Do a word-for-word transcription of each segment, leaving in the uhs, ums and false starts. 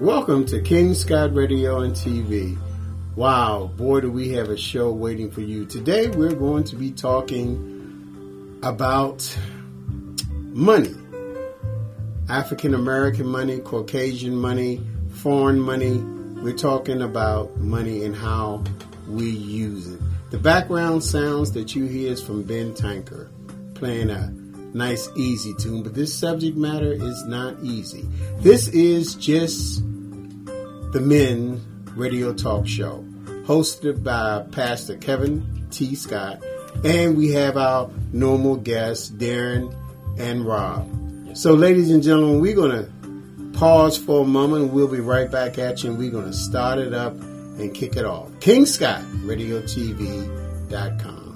Welcome to King Scott Radio and T V. Wow, boy, do we have a show waiting for you. Today we're going to be talking about money. African American money, Caucasian money, foreign money. We're talking about money and how we use it. The background sounds that you hear is from Ben Tanker playing a nice, easy tune, but this subject matter is not easy. This is just the Men Radio Talk Show, hosted by Pastor Kevin T. Scott, and we have our normal guests, Darren and Rob. So, ladies and gentlemen, we're going to pause for a moment. We'll be right back at you, and we're going to start it up and kick it off. King Scott Radio T V dot com.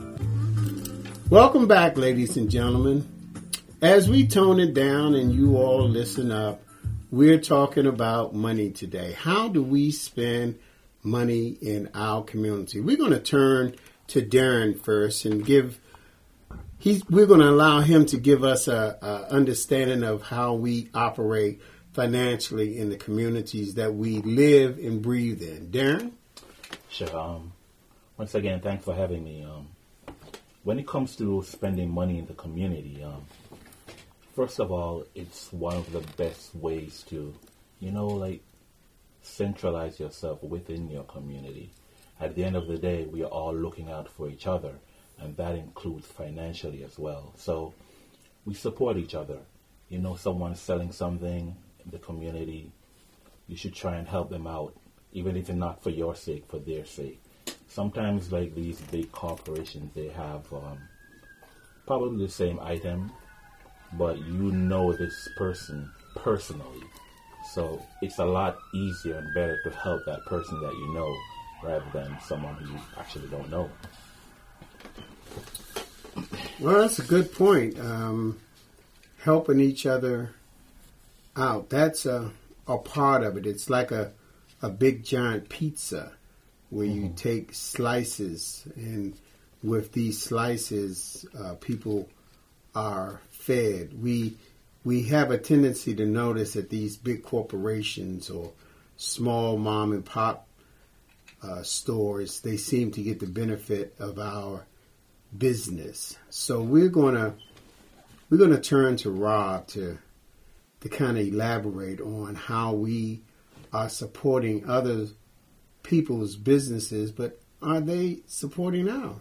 Welcome back, ladies and gentlemen. As we tone it down and you all listen up, we're talking about money today. How do we spend money in our community? We're going to turn to Darren first and give, he's, we're going to allow him to give us a, a understanding of how we operate financially in the communities that we live and breathe in. Darren? Sure. Um, once again, thanks for having me. Um, when it comes to spending money in the community, um, first of all, it's one of the best ways to, you know, like, centralize yourself within your community. At the end of the day, we are all looking out for each other, and that includes financially as well. So we support each other. You know, someone's selling something in the community, you should try and help them out, even if it's not for your sake, for their sake. Sometimes, like these big corporations, they have um, probably the same item, but you know this person personally. So it's a lot easier and better to help that person that you know rather than someone who you actually don't know. Well, that's a good point. Um, helping each other out. That's a, a part of it. It's like a, a big giant pizza where mm-hmm. you take slices, and with these slices, uh, people are fed. We we have a tendency to notice that these big corporations or small mom and pop uh, stores, they seem to get the benefit of our business. So we're gonna we're gonna turn to Rob to to kind of elaborate on how we are supporting other people's businesses, but are they supporting ours?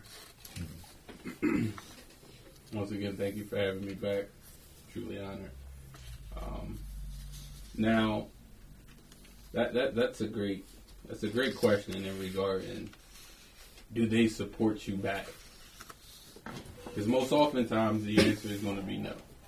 Once again, thank you for having me back. Truly honored. Um, now, that that that's a great that's a great question in regard. And do they support you back? Because most oftentimes the answer is going to be no.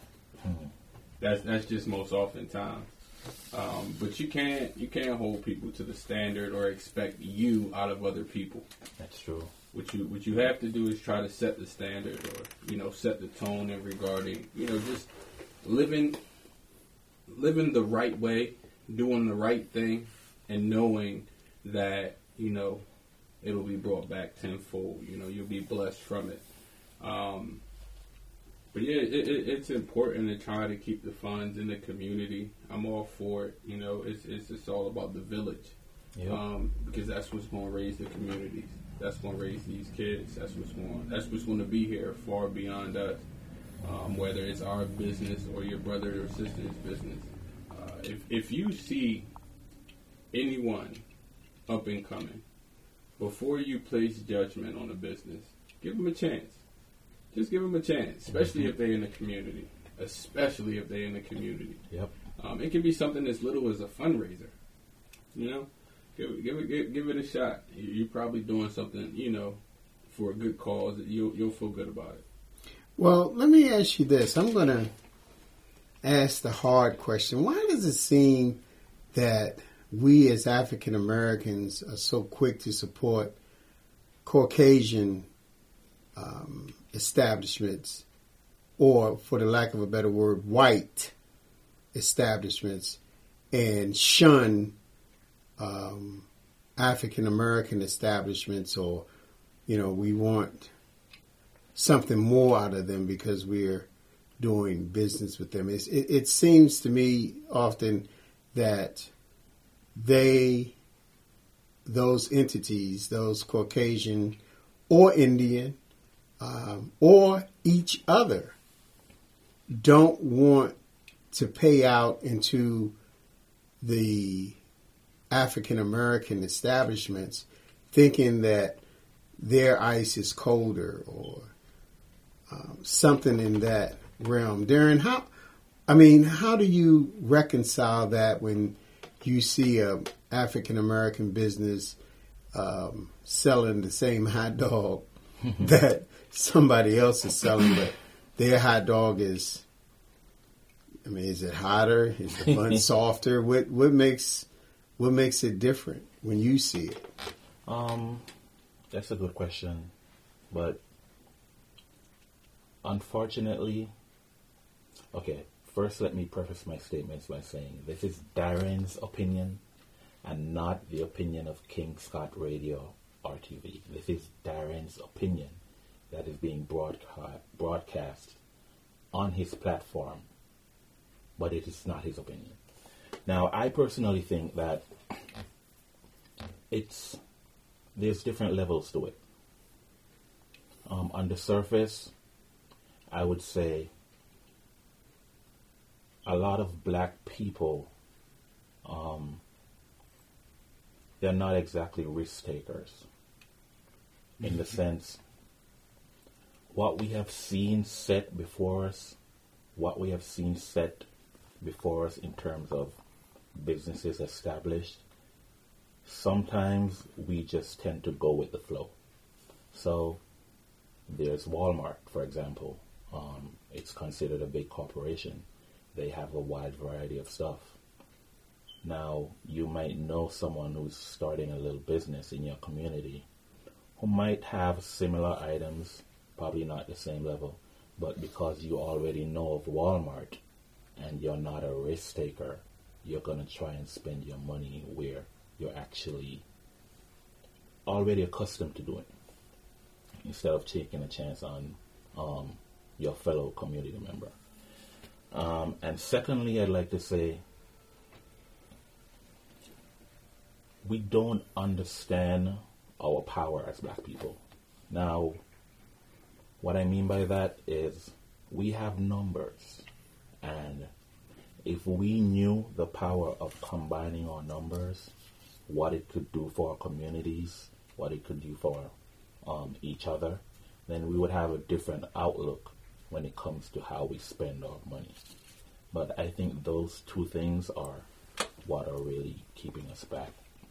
That's that's just most oftentimes. Um, but you can't you can't hold people to the standard or expect you out of other people. That's true. What you what you have to do is try to set the standard, or you know, set the tone in regarding, you know, just living living the right way, doing the right thing, and knowing that, you know, it'll be brought back tenfold. You know, you'll be blessed from it. Um, but yeah, it, it, it's important to try to keep the funds in the community. I'm all for it. You know, it's it's just all about the village, yep. um, because that's what's going to raise the communities. That's going to raise these kids. That's what's going. That's what's going to be here far beyond us. Um, whether it's our business or your brother or sister's business. Uh, if if you see anyone up and coming, before you place judgment on a business, give them a chance. Just give them a chance, especially mm-hmm. if they're in the community. Especially if they're in the community. Yep. Um, it can be something as little as a fundraiser. You know, give it, give it, give, give it a shot. You're probably doing something, you know, for a good cause. You'll you'll feel good about it. Well, let me ask you this. I'm going to ask the hard question. Why does it seem that we as African Americans are so quick to support Caucasian um, establishments, or, for the lack of a better word, white establishments, and shun um, African American establishments, or, you know, we want something more out of them because we're doing business with them? It's, it, it seems to me often that they, those entities, those Caucasian or Indian, um, or each other, don't want to pay out into the African American establishments, thinking that their ice is colder or um, something in that realm. Darren, how? I mean, how do you reconcile that when you see a African American business um, selling the same hot dog that somebody else is selling, but their hot dog is, I mean, is it hotter? Is the bun softer? What what makes what makes it different when you see it? Um, that's a good question, but unfortunately, okay. First, let me preface my statements by saying this is Darren's opinion and not the opinion of King Scott Radio R T V. This is Darren's opinion that is being broadcast, broadcast on his platform, but it is not his opinion. Now, I personally think that it's there's different levels to it. Um, on the surface, I would say a lot of black people, um, they're not exactly risk takers. In the sense, what we have seen set before us, what we have seen set before us in terms of businesses established, sometimes we just tend to go with the flow. So there's Walmart, for example. Um, it's considered a big corporation. They have a wide variety of stuff. Now, you might know someone who's starting a little business in your community who might have similar items, probably not the same level, but because you already know of Walmart and you're not a risk taker, you're going to try and spend your money where you're actually already accustomed to doing, instead of taking a chance on um, your fellow community member. Um, and secondly, I'd like to say, we don't understand our power as black people. Now, what I mean by that is we have numbers, and if we knew the power of combining our numbers, what it could do for our communities, what it could do for um, each other, then we would have a different outlook when it comes to how we spend our money. But I think those two things are what are really keeping us back.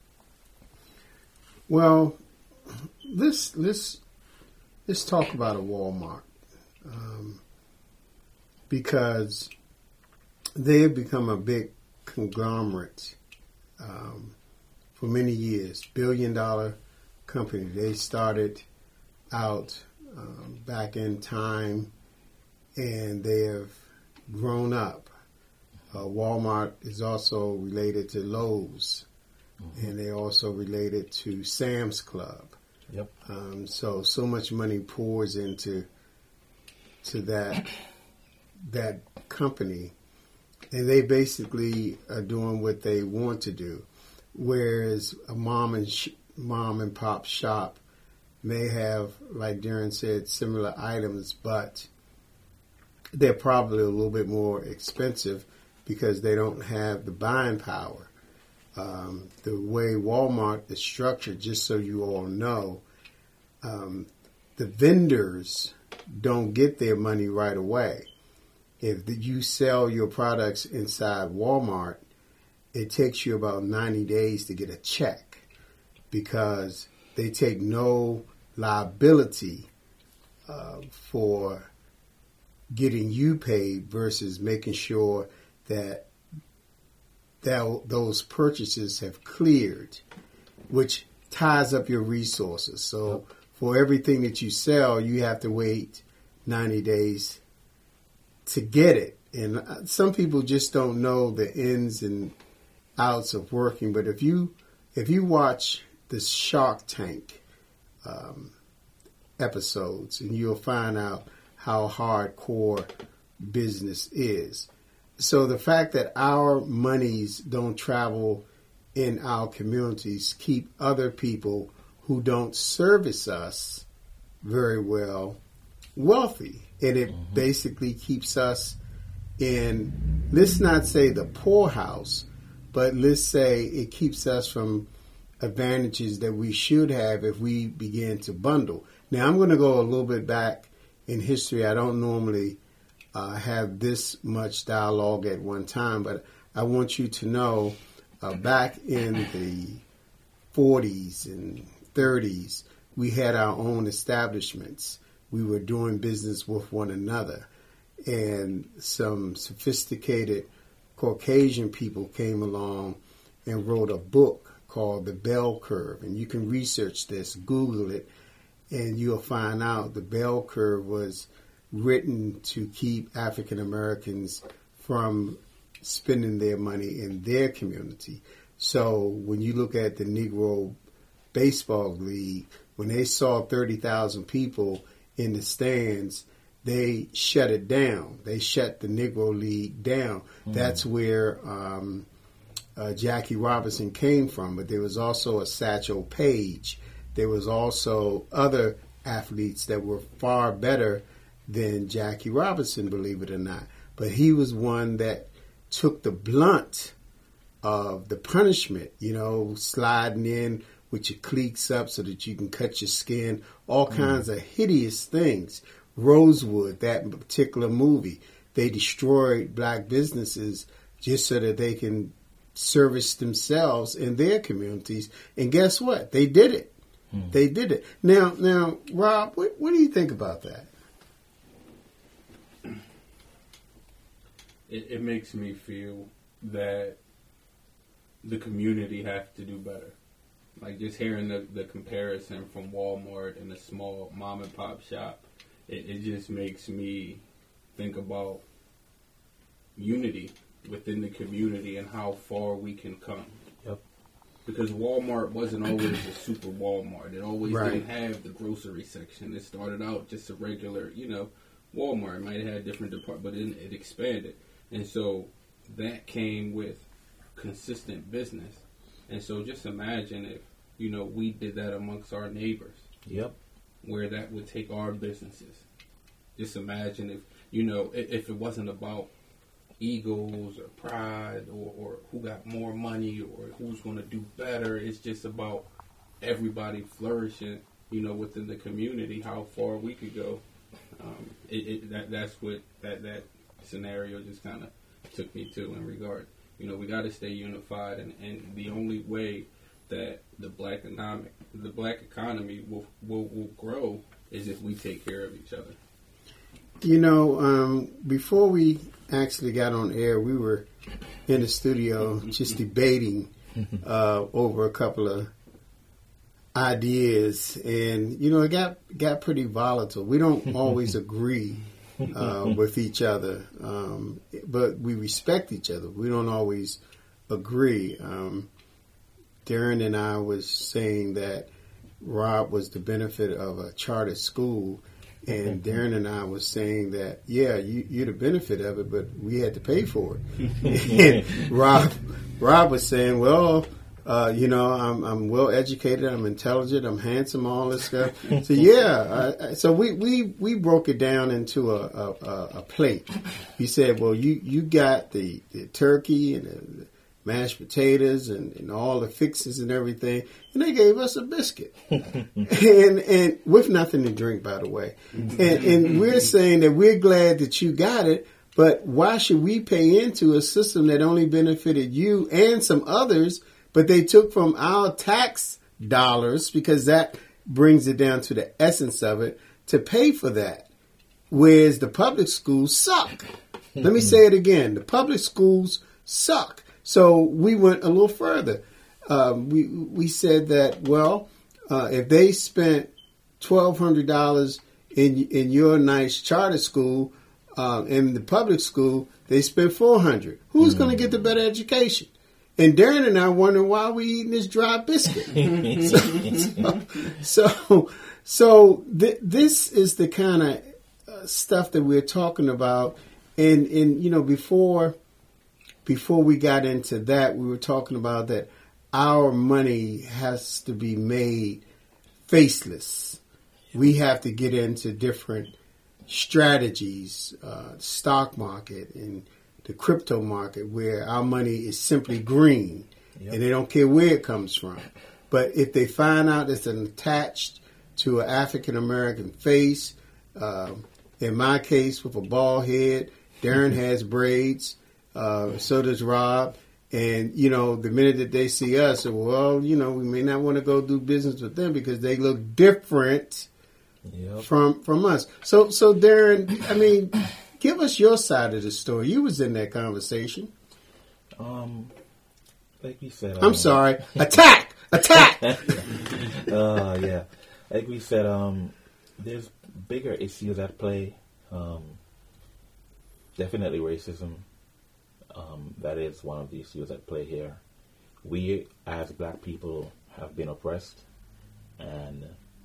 Well, let's let's let's talk about a Walmart, um, because they have become a big conglomerate um, for many years. Billion dollar company. They started out um, back in time, and they have grown up. Uh, Walmart is also related to Lowe's, mm-hmm. and they're also related to Sam's Club. Yep. Um, so so much money pours into to that that company, and they basically are doing what they want to do. Whereas a mom and sh- mom and pop shop may have, like Darren said, similar items, but they're probably a little bit more expensive because they don't have the buying power. Um, the way Walmart is structured, just so you all know, um, the vendors don't get their money right away. If the, you sell your products inside Walmart, it takes you about ninety days to get a check because they take no liability uh, for getting you paid versus making sure that that those purchases have cleared, which ties up your resources. So yep. for everything that you sell, you have to wait ninety days to get it. And some people just don't know the ins and outs of working. But if you if you watch the Shark Tank um, episodes, and you'll find out how hardcore business is. So the fact that our monies don't travel in our communities keep other people who don't service us very well wealthy. And it mm-hmm. basically keeps us in, let's not say the poorhouse, but let's say it keeps us from advantages that we should have if we begin to bundle. Now, I'm going to go a little bit back in history. I don't normally uh, have this much dialogue at one time, but I want you to know uh, back in the forties and thirties, we had our own establishments. We were doing business with one another. And some sophisticated Caucasian people came along and wrote a book called The Bell Curve. And you can research this, Google it, and you'll find out the bell curve was written to keep African Americans from spending their money in their community. So when you look at the Negro Baseball League, when they saw thirty thousand people in the stands, they shut it down. They shut the Negro League down. Mm-hmm. That's where um, uh, Jackie Robinson came from. But there was also a Satchel Paige. There was also other athletes that were far better than Jackie Robinson, believe it or not. But he was one that took the blunt of the punishment, you know, sliding in with your cleats up so that you can cut your skin, all mm. kinds of hideous things. Rosewood, that particular movie, they destroyed black businesses just so that they can service themselves in their communities. And guess what? They did it. Mm. They did it. Now, now, Rob, what, what do you think about that? It, it makes me feel that the community have to do better. Like just hearing the, the comparison from Walmart and a small mom and pop shop, it, it just makes me think about unity within the community and how far we can come. Yep. Because Walmart wasn't always a super Walmart. It always right. didn't have the grocery section. It started out just a regular, you know, Walmart. It might have had different departments, but it, it expanded. And so that came with consistent business. And so just imagine if, you know, we did that amongst our neighbors. Yep. Where that would take our businesses. Just imagine if, you know, if, if it wasn't about egos or pride or, or who got more money or who's going to do better. It's just about everybody flourishing, you know, within the community, how far we could go. Um, it, it, that, that's what that, that scenario just kind of took me to in regard. You know, we got to stay unified, and, and the only way that the black economic, the black economy will, will will grow is if we take care of each other. You know, um, before we actually got on air, we were in the studio just debating uh, over a couple of ideas, and you know, it got got pretty volatile. We don't always agree uh, with each other, um, but we respect each other. We don't always agree. Um, Darren and I was saying that Rob was the benefit of a charter school, and Darren and I was saying that, yeah, you, you're the benefit of it, but we had to pay for it. And Rob, Rob was saying, well, uh, you know, I'm, I'm well educated, I'm intelligent, I'm handsome, all this stuff. So yeah, I, I, so we, we, we broke it down into a, a, a plate. He said, well, you, you got the, the turkey and the mashed potatoes and, and all the fixes and everything, and they gave us a biscuit, and and with nothing to drink, by the way. And, and we're saying that we're glad that you got it, but why should we pay into a system that only benefited you and some others, but they took from our tax dollars, because that brings it down to the essence of it, to pay for that, whereas the public schools suck. Let me say it again. The public schools suck. So we went a little further. Um, we we said that, well, uh, if they spent twelve hundred dollars in in your nice charter school, uh, in the public school, they spent four hundred dollars. Who's mm. going to get the better education? And Darren and I wonder why we eating this dry biscuit. so so, so, so th- this is the kind of uh, stuff that we're talking about. And, and you know, before... Before we got into that, we were talking about that our money has to be made faceless. We have to get into different strategies, uh, stock market and the crypto market, where our money is simply green, yep. and they don't care where it comes from. But if they find out it's attached to an African American face, uh, in my case with a bald head, Darren has braids, uh, so does Rob. And, you know, the minute that they see us, well, you know, we may not want to go do business with them because they look different yep. from from us. So, so Darren, I mean, give us your side of the story. You was in that conversation. Um, like we said. I'm um, sorry. Attack! Attack! uh, yeah. Like we said, um, there's bigger issues at play. Um, definitely racism. Um, that is one of the issues at play here. We, as black people, have been oppressed, and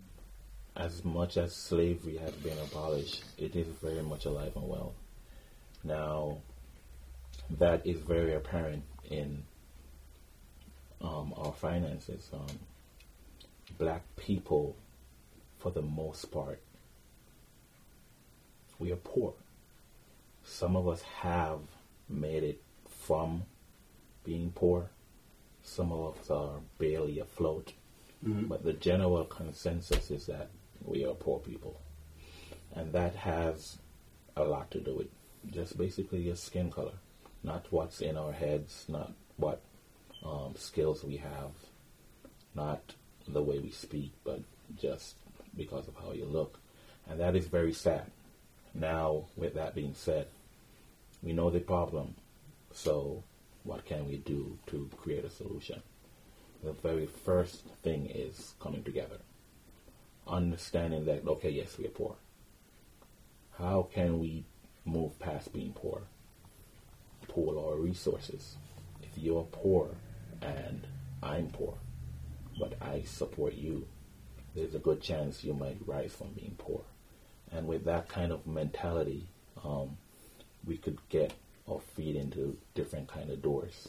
as much as slavery has been abolished, it is very much alive and well. Now, that is very apparent in um, our finances. Um, black people, for the most part, we are poor. Some of us have made it from being poor. Some of us are barely afloat. Mm-hmm. But the general consensus is that we are poor people. And that has a lot to do with just basically your skin color. Not what's in our heads, not what um, skills we have, not the way we speak, but just because of how you look. And that is very sad. Now, with that being said, we know the problem, so what can we do to create a solution? The very first thing is coming together. Understanding that, okay, yes, we are poor. How can we move past being poor? Pool our resources. If you're poor and I'm poor, but I support you, there's a good chance you might rise from being poor. And with that kind of mentality, um, we could get our feet into different kind of doors.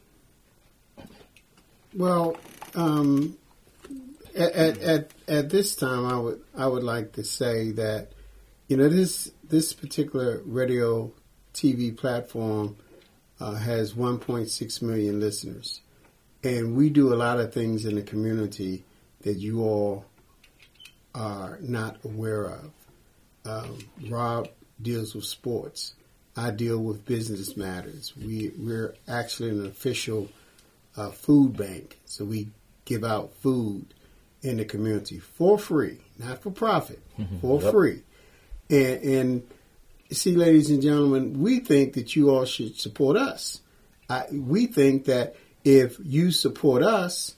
Well, um, at, at at at this time, I would I would like to say that, you know, this this particular radio T V platform uh, has one point six million listeners, and we do a lot of things in the community that you all are not aware of. Um, Rob deals with sports. I deal with business matters. We, we're actually an official uh, food bank. So we give out food in the community for free, not for profit, mm-hmm. for yep. free. And, and see, ladies and gentlemen, we think that you all should support us. I, we think that if you support us,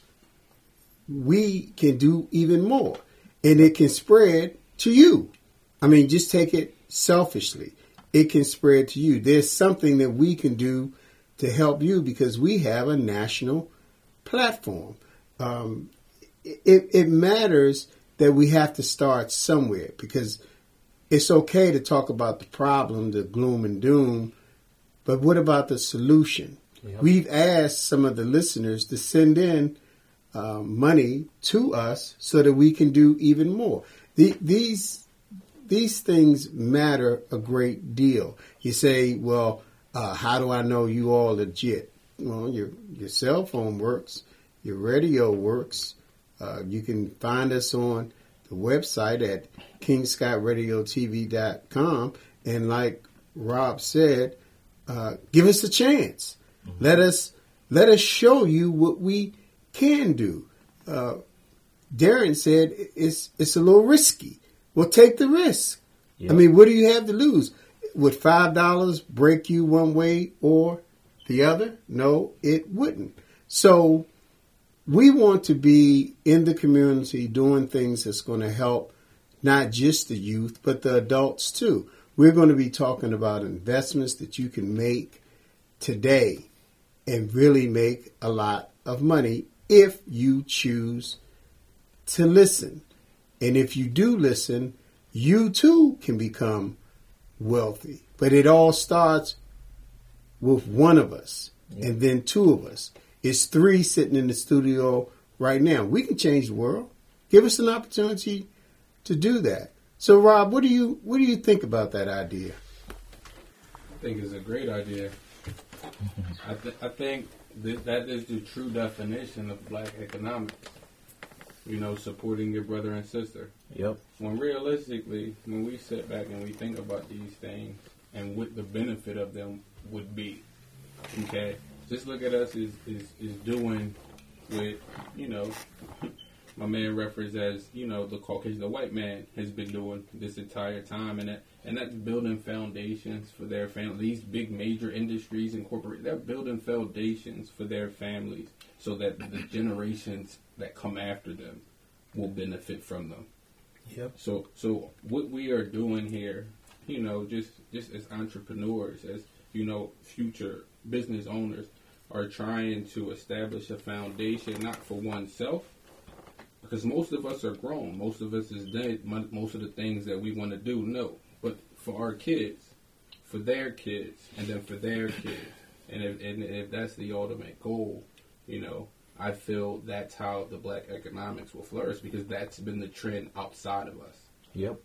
we can do even more. And it can spread to you. I mean, just take it selfishly. It can spread to you. There's something that we can do to help you because we have a national platform. Um, it, it matters that we have to start somewhere because it's okay to talk about the problem, the gloom and doom, but what about the solution? Yep. We've asked some of the listeners to send in uh, money to us so that we can do even more. The, these These things matter a great deal. You say, well, uh, how do I know you all legit? Well, your your cell phone works. Your radio works. Uh, you can find us on the website at king scott radio t v dot com. And like Rob said, uh, give us a chance. Mm-hmm. Let us let us show you what we can do. Uh, Darren said it's it's a little risky. Well, take the risk. Yep. I mean, what do you have to lose? Would five dollars break you one way or the other? No, it wouldn't. So we want to be in the community doing things that's going to help not just the youth, but the adults too. We're going to be talking about investments that you can make today and really make a lot of money if you choose to listen. And if you do listen, you too can become wealthy. But it all starts with one of us, yeah. and then two of us, It's three sitting in the studio right now. We can change the world. Give us an opportunity to do that. So, Rob, what do you what do you think about that idea? I think it's a great idea. I, th- I think that that is the true definition of black economics. You know, supporting your brother and sister. Yep. When realistically, when we sit back and we think about these things and what the benefit of them would be, okay, just look at us is is, is doing with, you know, my man referenced as, you know, the Caucasian, the white man has been doing this entire time, and that and that's building foundations for their family. These big major industries and corporate, they're building foundations for their families so that the generations that come after them will benefit from them. Yep. So so what we are doing here, you know, just just as entrepreneurs, as, you know, future business owners, are trying to establish a foundation not for oneself, because most of us are grown. Most of us is done most of the things that we want to do. No, but for our kids, for their kids, and then for their kids. And if, and if that's the ultimate goal, you know, I feel that's how the black economics will flourish, because that's been the trend outside of us. Yep.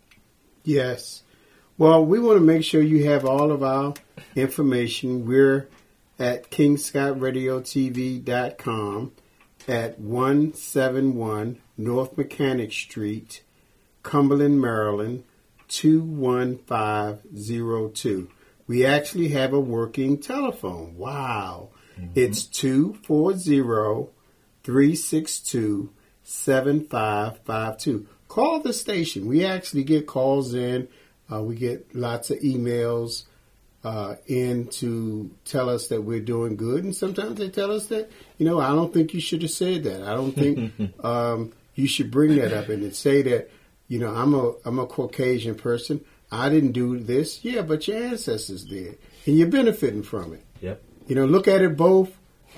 Yes. Well, we want to make sure you have all of our information. We're at king scott radio t v dot com at one seventy-one North Mechanic Street, Cumberland, Maryland, two one five zero two. We actually have a working telephone. Wow. Mm-hmm. It's two four zero, three six two, seven five five two. Call the station. We actually get calls in. Uh, we get lots of emails uh, in to tell us that we're doing good. And sometimes they tell us that, you know, I don't think you should have said that. I don't think um, you should bring that up and say that, you know, I'm a I'm a Caucasian person. I didn't do this. Yeah, but your ancestors did. And you're benefiting from it. Yep. You know, look at it both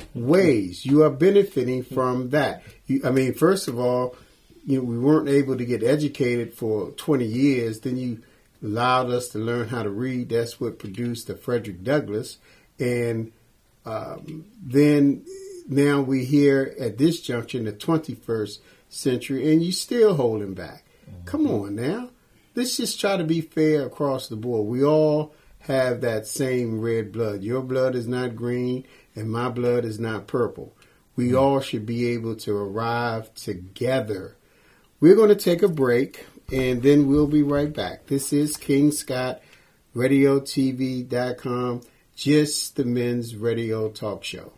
ways. You are benefiting from that. You, I mean, first of all, you know, we weren't able to get educated for twenty years. Then you allowed us to learn how to read. That's what produced the Frederick Douglass. And um, then now we're here at this juncture in the twenty-first century, and you're still holding back. Mm-hmm. Come on now. Let's just try to be fair across the board. We all have that same red blood. Your blood is not green, and my blood is not purple. We mm-hmm. all should be able to arrive together. We're going to take a break, and then we'll be right back. This is king scott radio t v dot com, just the men's radio talk show.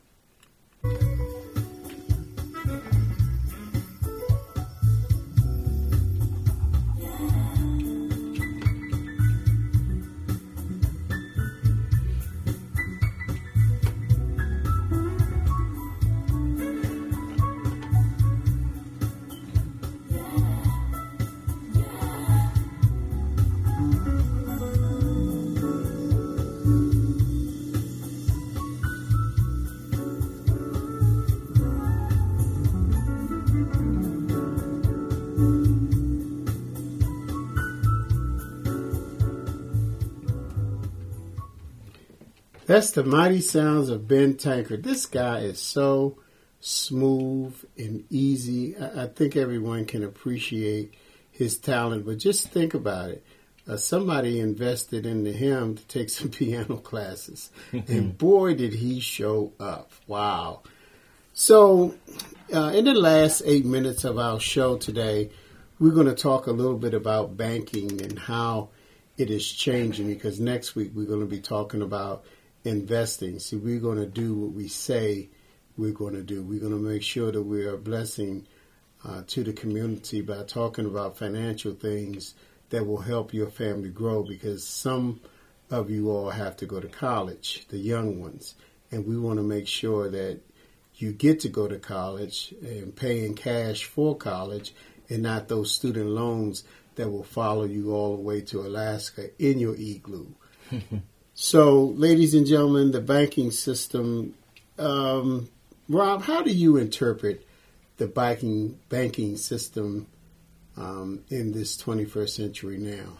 That's the mighty sounds of Ben Tankard. This guy is so smooth and easy. I, I think everyone can appreciate his talent, but just think about it. Uh, somebody invested into him to take some piano classes, and boy, did he show up. Wow. So uh, in the last eight minutes of our show today, we're going to talk a little bit about banking and how it is changing, because next week we're going to be talking about investing. See, we're going to do what we say we're going to do. We're going to make sure that we are a blessing uh, to the community by talking about financial things that will help your family grow, because some of you all have to go to college, the young ones, and we want to make sure that you get to go to college and pay in cash for college and not those student loans that will follow you all the way to Alaska in your igloo. So, ladies and gentlemen, the banking system. Um, Rob, how do you interpret the banking banking system um, in this twenty-first century now?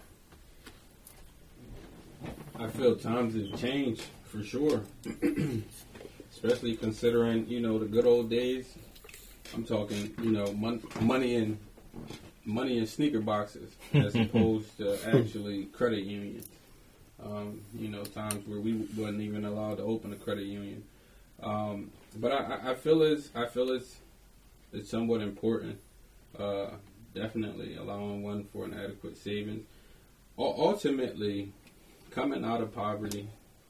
I feel times have changed for sure. especially considering, you know, the good old days. I'm talking, you know, mon- money in money in sneaker boxes as opposed to actually credit unions. Um, you know, times where we wasn't even allowed to open a credit union. Um, but I, I feel it's I feel it's it's somewhat important. Uh, definitely allowing one for an adequate savings. U- ultimately, coming out of poverty,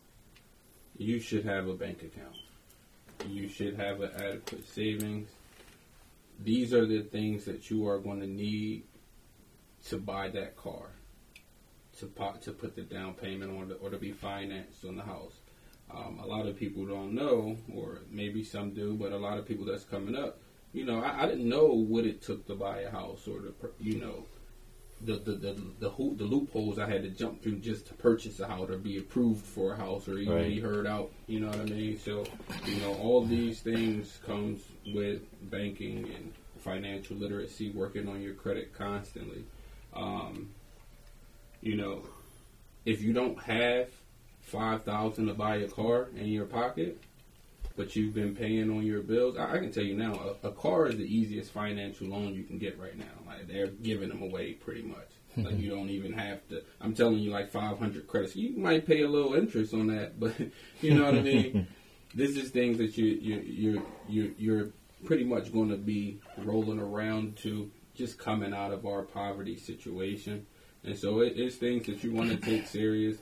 you should have a bank account. You should have an adequate savings. These are the things that you are going to need to buy that car, to pot, to put the down payment on, the, or to be financed on the house. Um, a lot of people don't know, or maybe some do, but a lot of people that's coming up, you know, I, I didn't know what it took to buy a house, or the, you know, the the the the, ho- the loopholes I had to jump through just to purchase a house or be approved for a house or even Right. be heard out. You know what I mean? So, you know, all these things comes with banking and financial literacy, working on your credit constantly. Um, you know, if you don't have five thousand to buy a car in your pocket, but you've been paying on your bills, I, I can tell you now, a, a car is the easiest financial loan you can get right now. Like, they're giving them away pretty much. Like, you don't even have to. I'm telling you, like five hundred credits. You might pay a little interest on that, but you know what I mean. This is things that you you you you you're pretty much going to be rolling around to, just coming out of our poverty situation, and so it, it's things that you want to take serious.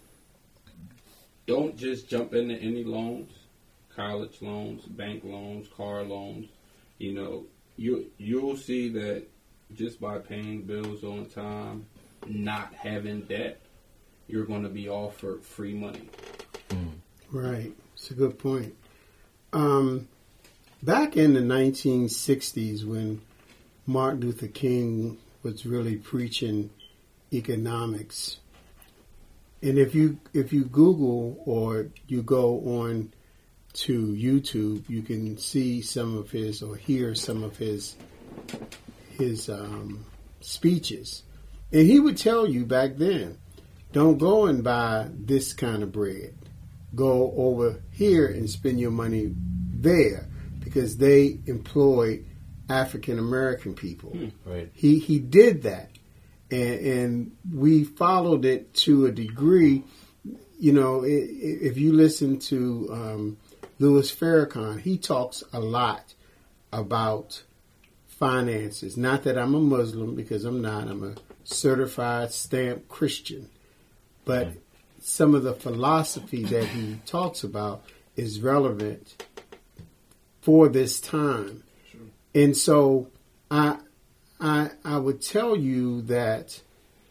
Don't just jump into any loans. College loans, bank loans, car loans. You know, you you'll see that just by paying bills on time, not having debt, you're going to be offered free money. Right. It's a good point. Um, back in the nineteen sixties, when Martin Luther King was really preaching economics, and if you if you Google or you go on to YouTube, you can see some of his or hear some of his his um, speeches, and he would tell you back then, don't go and buy this kind of bread. Go over here and spend your money there, because they employ African American people. Hmm. Right. He he did that, and, and we followed it to a degree. You know, if you listen to um, Louis Farrakhan, he talks a lot about finances. Not that I'm a Muslim, because I'm not. I'm a certified stamped Christian. But mm-hmm. some of the philosophy that he talks about is relevant for this time. Sure. And so I, I, I would tell you that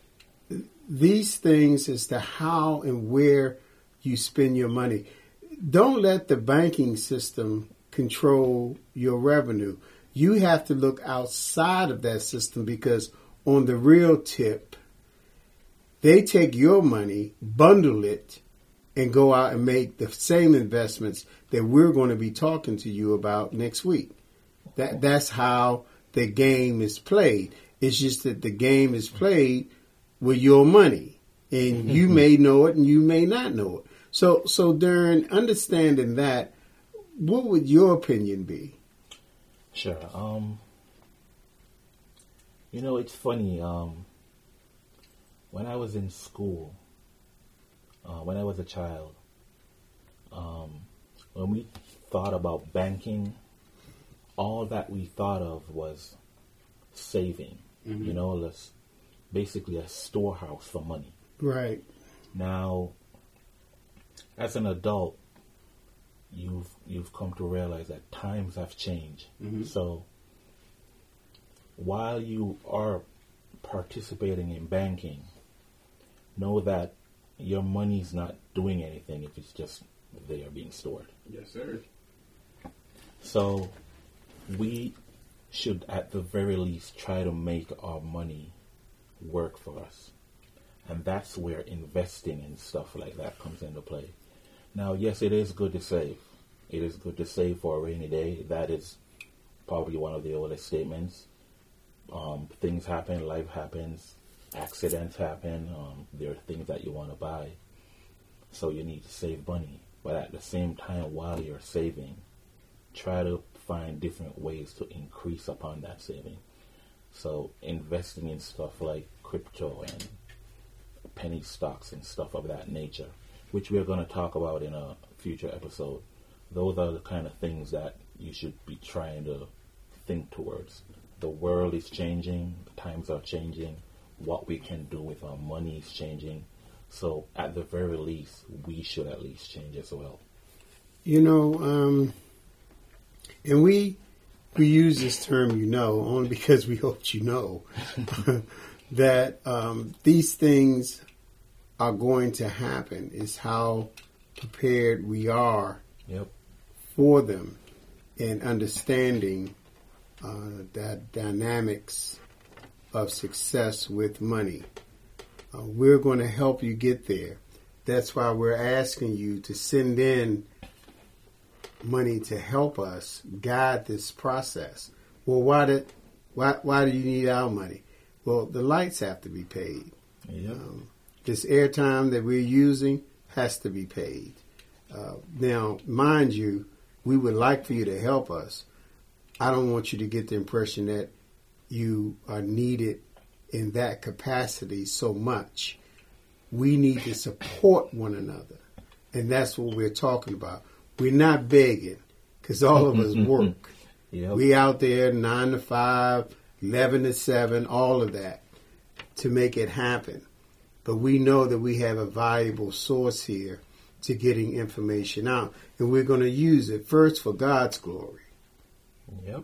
these things as to how and where you spend your money. Don't let the banking system control your revenue. You have to look outside of that system, because on the real tip, they take your money, bundle it, and go out and make the same investments that we're going to be talking to you about next week. That that's how the game is played. It's just that the game is played with your money, and you may know it and you may not know it. So, so Darren, understanding that, what would your opinion be? Sure. Um, you know, it's funny. Um, when I was in school, uh, when I was a child, um, when we thought about banking, all that we thought of was saving. Mm-hmm. You know, let's basically a storehouse for money. Right. Now, as an adult, you've you've come to realize that times have changed. Mm-hmm. So while you are participating in banking, know that your money's not doing anything if it's just there being stored. Yes, sir. So we should at the very least try to make our money work for us. And that's where investing and stuff like that comes into play. Now, yes, it is good to save. It is good to save for a rainy day. That is probably one of the oldest statements. Um, things happen, life happens, accidents happen. Um, there are things that you want to buy. So you need to save money. But at the same time, while you're saving, try to find different ways to increase upon that saving. So investing in stuff like crypto and penny stocks and stuff of that nature, which we're going to talk about in a future episode. Those are the kind of things that you should be trying to think towards. The world is changing, the times are changing, what we can do with our money is changing. So at the very least, we should at least change as well. You know, um, and we we use this term, you know, only because we hope you know that um, these things are going to happen. Is how prepared we are yep. for them and understanding uh, that dynamics of success with money. Uh, we're going to help you get there. That's why we're asking you to send in money to help us guide this process. Well, why did why why do you need our money? Well, the lights have to be paid. Yep. Um, this airtime that we're using has to be paid. Uh, now, mind you, we would like for you to help us. I don't want you to get the impression that you are needed in that capacity so much. We need to support one another. And that's what we're talking about. We're not begging because all of us work. Yep. We out there nine to five, eleven to seven, all of that to make it happen. But we know that we have a valuable source here to getting information out. And we're going to use it first for God's glory. Yep.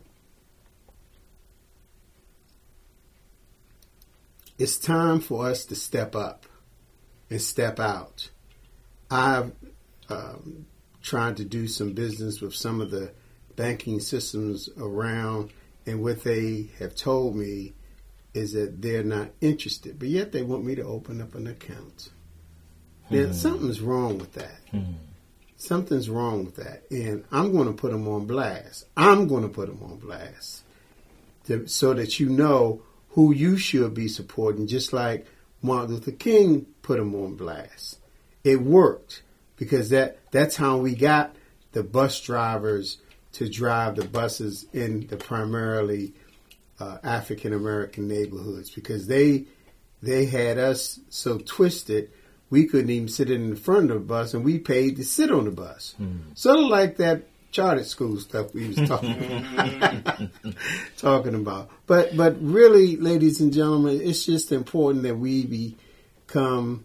It's time for us to step up and step out. I've um, tried to do some business with some of the banking systems around, and what they have told me is that they're not interested, but yet they want me to open up an account. Now, Hmm. something's wrong with that. Hmm. Something's wrong with that, and I'm going to put them on blast. I'm going to put them on blast to, so that you know who you should be supporting, just like Martin Luther King put them on blast. It worked because that that's how we got the bus drivers to drive the buses in the primarily uh, African American neighborhoods, because they they had us so twisted we couldn't even sit in the front of the bus, and we paid to sit on the bus. Hmm. Sort of like that charter school stuff we was talking talking about. But but really, ladies and gentlemen, it's just important that we become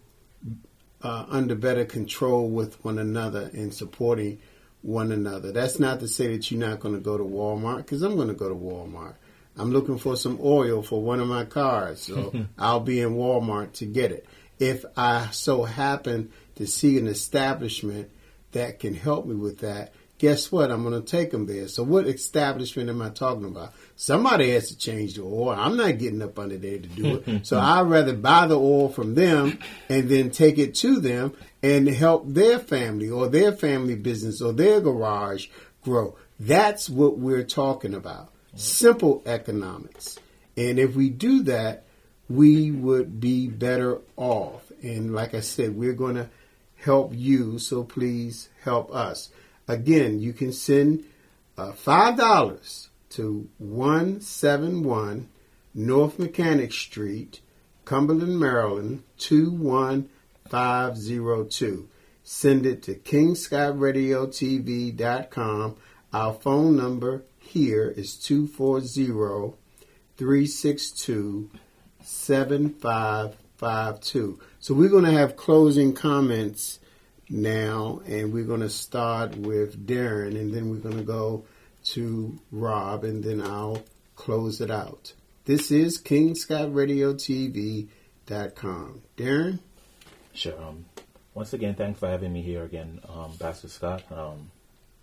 uh, under better control with one another and supporting one another. That's not to say that you're not going to go to Walmart, because I'm going to go to Walmart. I'm looking for some oil for one of my cars, so I'll be in Walmart to get it. If I so happen to see an establishment that can help me with that, guess what? I'm going to take them there. So what establishment am I talking about? Somebody has to change the oil. I'm not getting up under there to do it. So I'd rather buy the oil from them and then take it to them and help their family or their family business or their garage grow. That's what we're talking about. Simple economics. And if we do that, we would be better off. And like I said, we're going to help you, so please help us. Again, you can send uh, five dollars to one seventy-one North Mechanic Street, Cumberland, Maryland, two one five zero two. Send it to king scott radio t v dot com. Our phone number here is two four zero, three six two, seven five five two. So we're going to have closing comments now, and we're going to start with Darren, and then we're going to go to Rob, and then I'll close it out. This is king scott radio t v dot com. Darren? Sure. Um, once again, thanks for having me here again, um, Pastor Scott. Um,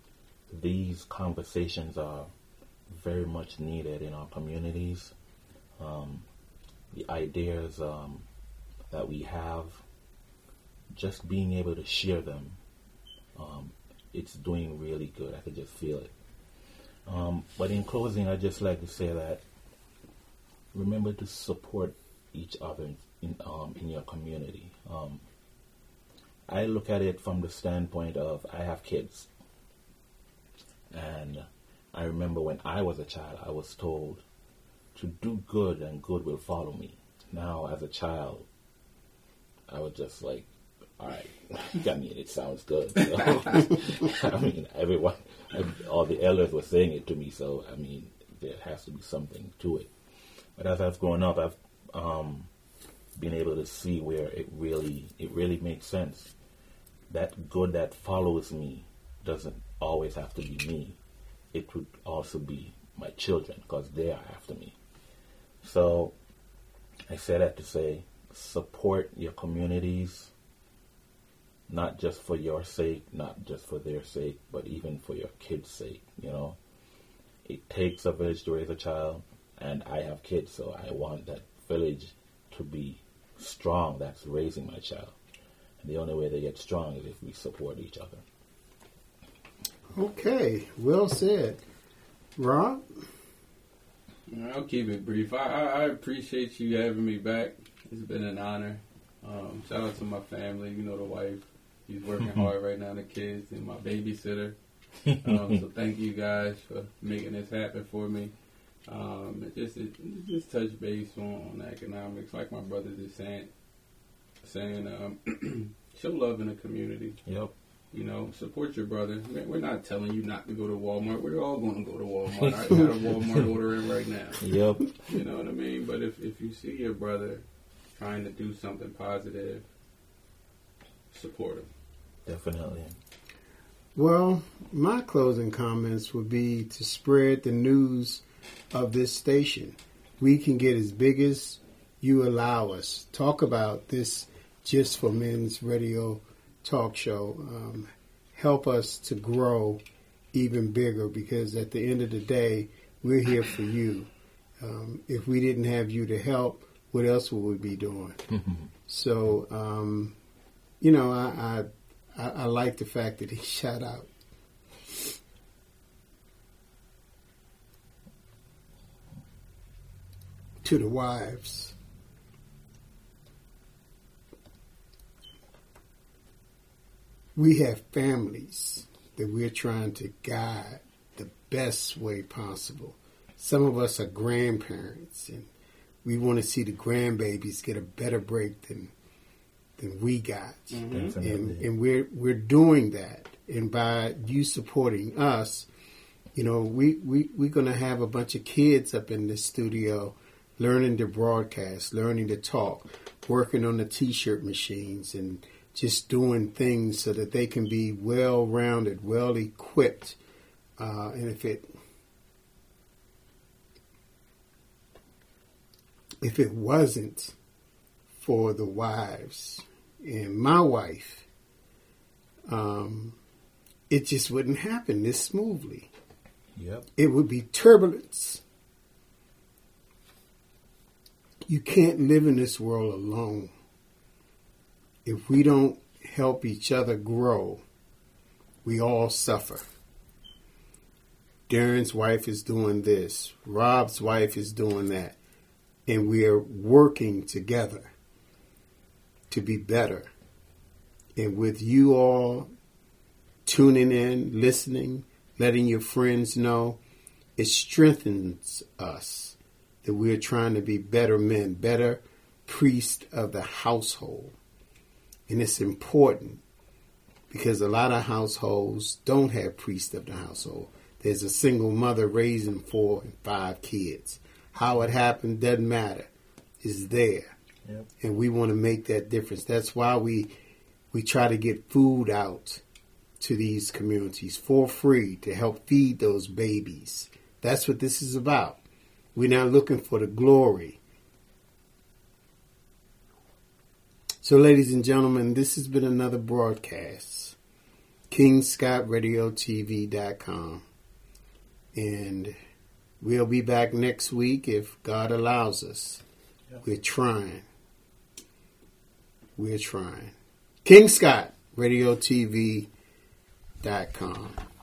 these conversations are very much needed in our communities. Um, the ideas um, that we have, just being able to share them, um, it's doing really good. I could just feel it. Um, but in closing, I'd just like to say that remember to support each other in um, in your community. Um, I look at it from the standpoint of I have kids. And I remember when I was a child, I was told to do good and good will follow me. Now, as a child, I was just like, all right, I mean, it sounds good. So, I mean, everyone, all the elders were saying it to me, so, I mean, there has to be something to it. But as I've grown up, I've um, been able to see where it really, it really makes sense. That good that follows me doesn't always have to be me. It would also be my children, because they are after me. So I say that to say, support your communities, not just for your sake, not just for their sake, but even for your kids' sake. You know, it takes a village to raise a child, and I have kids, so I want that village to be strong. That's raising my child. And the only way they get strong is if we support each other. Okay, well said. Rob? I'll keep it brief. I, I, I appreciate you having me back. It's been an honor. Um, shout out to my family, you know, the wife. She's working hard right now, the kids, and my babysitter. Um, so thank you guys for making this happen for me. Um, it just it, it just touch base on, on economics, like my brothers is saying. Saying, um, show love in the community. Yep. You know, support your brother. We're not telling you not to go to Walmart. We're all going to go to Walmart. I got a Walmart order in right now. Yep. You know what I mean? But if, if you see your brother trying to do something positive, support him. Definitely. Well, my closing comments would be to spread the news of this station. We can get as big as you allow us. Talk about this Just for Men's radio talk show. Um, help us to grow even bigger, because at the end of the day, we're here for you. Um, if we didn't have you to help, what else would we be doing? So, um, you know, I, I, I, I like the fact that he shout out. To the wives. We have families that we're trying to guide the best way possible. Some of us are grandparents, and we want to see the grandbabies get a better break than than we got. Mm-hmm. And, and we're we're doing that. And by you supporting us, you know, we, we, we're going to have a bunch of kids up in the studio learning to broadcast, learning to talk, working on the T-shirt machines, and just doing things so that they can be well-rounded, well-equipped. Uh, and if it if it wasn't for the wives and my wife, um, it just wouldn't happen this smoothly. Yep. It would be turbulence. You can't live in this world alone. If we don't help each other grow, we all suffer. Darren's wife is doing this. Rob's wife is doing that. And we are working together to be better. And with you all tuning in, listening, letting your friends know, it strengthens us that we're trying to be better men, better priests of the household. And it's important because a lot of households don't have priests of the household. There's a single mother raising four and five kids. How it happened doesn't matter. It's there. Yep. And we want to make that difference. That's why we we try to get food out to these communities for free to help feed those babies. That's what this is about. We're not looking for the glory. So, ladies and gentlemen, this has been another broadcast. King Scott Radio T V dot com. And we'll be back next week if God allows us. Yep. We're trying. We're trying. King Scott Radio T V dot com.